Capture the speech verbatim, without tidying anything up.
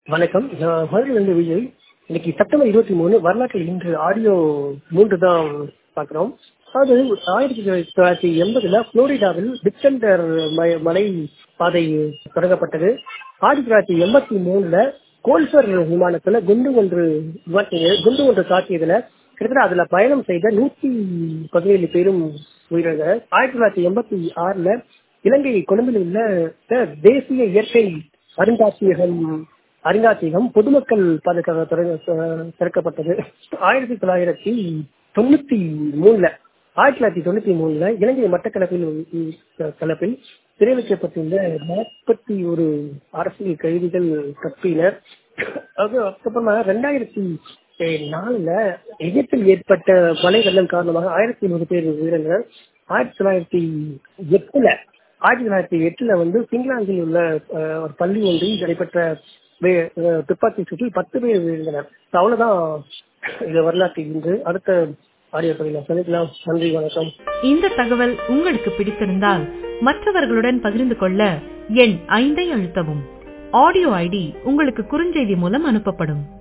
வணக்கம். நான் மதுரையிலிருந்து விஜய். இன்னைக்கு செப்டம்பர் இருபத்தி மூணு வரலாற்றில் இன்று ஆடியோ மூன்று தான் பார்க்கிறோம். அது ஆயிரத்தி தொள்ளாயிரத்தி எண்பதுல புளோரிடாவில் டிக்செண்டர் மலை பாதை தொடங்கப்பட்டது. ஆயிரத்தி தொள்ளாயிரத்தி எண்பத்தி மூணுல கோல்ஃபர் விமானத்துல குண்டு ஒன்று குண்டு ஒன்று தாக்கியதுல கிட்டத்தட்ட அதுல பயணம் செய்த நூத்தி பதினேழு பேரும் உயிரிழந்தனர். ஆயிரத்தி தொள்ளாயிரத்தி எண்பத்தி ஆறுல இலங்கை கொழும்பில் உள்ள தேசிய இயற்கை அருங்காட்சியகம் அருங்காட்சியகம் பொதுமக்கள் பாதுகாக்க திறக்கப்பட்டது. ஆயிரத்தி தொள்ளாயிரத்தி தொண்ணூத்தி மூணுல ஆயிரத்தி தொள்ளாயிரத்தி தொண்ணூத்தி மூணுல இலங்கை மட்டக்களப்பில் கலப்பில் சிறை வைக்கப்பட்டுள்ள நாற்பத்தி ஒரு அரசியல் கைதிகள் தப்பினர். அதுக்கப்புறமா ரெண்டாயிரத்தி நாலுல எகிப்தில் ஏற்பட்ட மழை வெள்ளம் காரணமாக ஆயிரத்தி நூறு பேர் உயிரிழந்தனர். ஆயிரத்தி தொள்ளாயிரத்தி எட்டுல ஆயிரத்தி தொள்ளாயிரத்தி எட்டுல வந்து பின்லாந்தில் உள்ள ஒரு பள்ளி ஒன்றில் நடைபெற்ற துப்பாக்கி சூட்டில் பத்து பேர் உயிரிழந்தனர். அவ்வளவுதான் இது வரலாற்று. இன்று அடுத்த ஆடியோ பதிவில் சந்திக்கலாம். நன்றி, வணக்கம். இந்த தகவல் உங்களுக்கு பிடித்திருந்தால் மற்றவர்களுடன் பகிர்ந்து கொள்ள எண் ஐந்தை அழுத்தவும். ஆடியோ ஐடி உங்களுக்கு குறுஞ்செய்தி மூலம் அனுப்பப்படும்.